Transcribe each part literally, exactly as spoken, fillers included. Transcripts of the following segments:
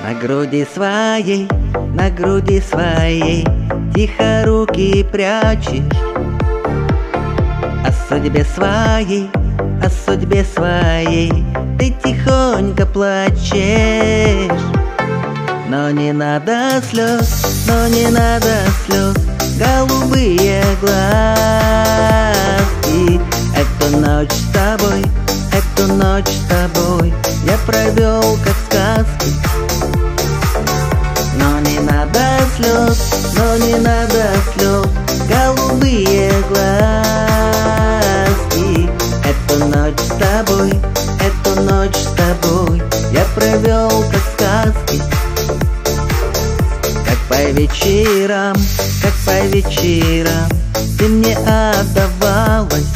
На груди своей, на груди своей тихо руки прячешь. О судьбе своей, о судьбе своей ты тихонько плачешь. Но не надо слез, но не надо слез, голубые глазки. Эту ночь с тобой, эту ночь с тобой я провел как в сказке. Но не надо слез, но не надо слез, голубые глазки. Эту ночь с тобой, эту ночь с тобой я провел как в сказке. Как по вечерам, как по вечерам ты мне отдавалась,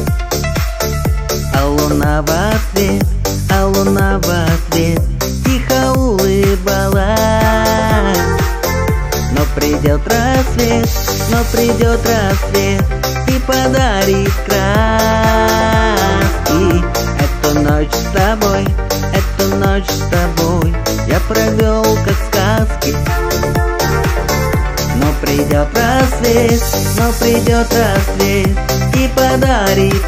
а луна в ответ, а луна в ответ тихо улыбалась. Но придет рассвет, но придет рассвет и подарит краски. Эту ночь с тобой, эту ночь с тобой я провел как в сказке. Но придет рассвет, но придет рассвет и подарит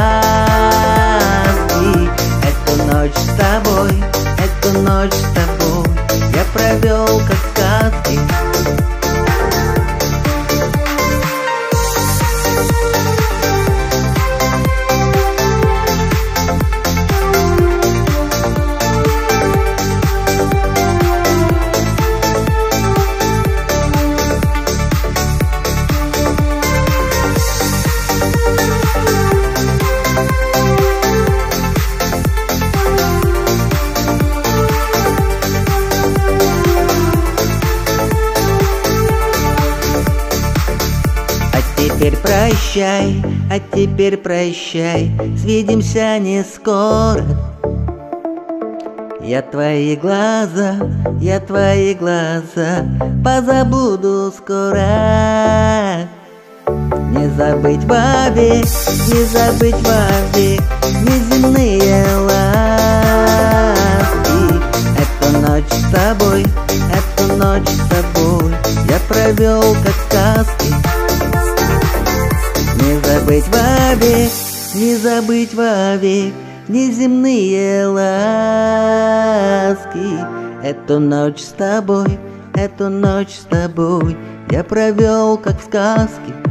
краски. Эту ночь с тобой, эту ночь с тобой я провел как в сказке. Теперь прощай, а теперь прощай, свидимся не скоро. Я твои глаза, я твои глаза позабуду скоро. Не забыть вовек, не забыть вовек неземные ласки. Эту ночь с тобой, эту ночь с тобой я провел как в сказке. Не забыть вовек, не забыть вовек неземные ласки. Эту ночь с тобой, эту ночь с тобой я провел как в сказке.